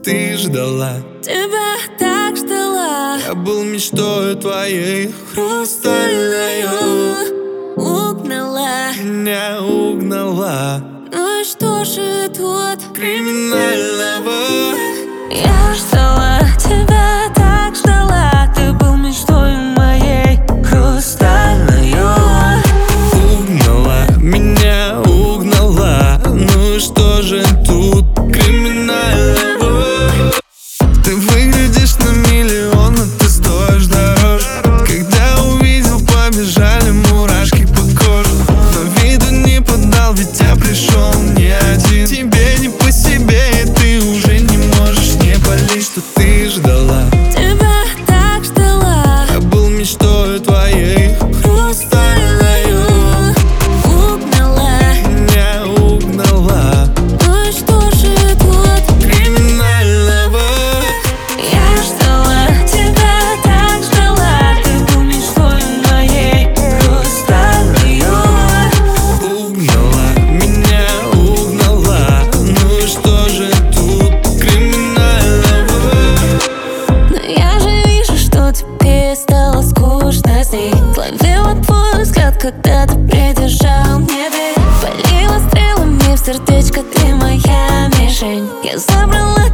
ты ждала. Тебя так ждала. Я был мечтой твоей хрустальной. Угнала, Меня угнала. ну и что же тут Криминального? Я ждала, тебя так ждала. Ты был мечтой моей хрустальною. Угнала, меня угнала. Ну и что же тут криминального? Ты выглядишь на миллион, но ты стоишь дороже. Когда увидел, побежали мурашки по коже. Но виду не подал, ведь я пришел не один. Тебе не по себе, и ты уже не можешь не болеть, что ты ждала. Тебя так ждала. Я был мечтой твоей хрустальною. Угнала, Меня угнала. ну и что же тут Криминального? Я ждала, тебя так ждала. Ты был мечтой моей хрустальною. Угнала, меня угнала. Ну и что же тут криминального? Но я же вижу, что тебе стало скучно с ней. Словила твой взгляд, когда ты придержал мне дверь. Полила стрелами в сердечко, ты моя мишень. Я забрала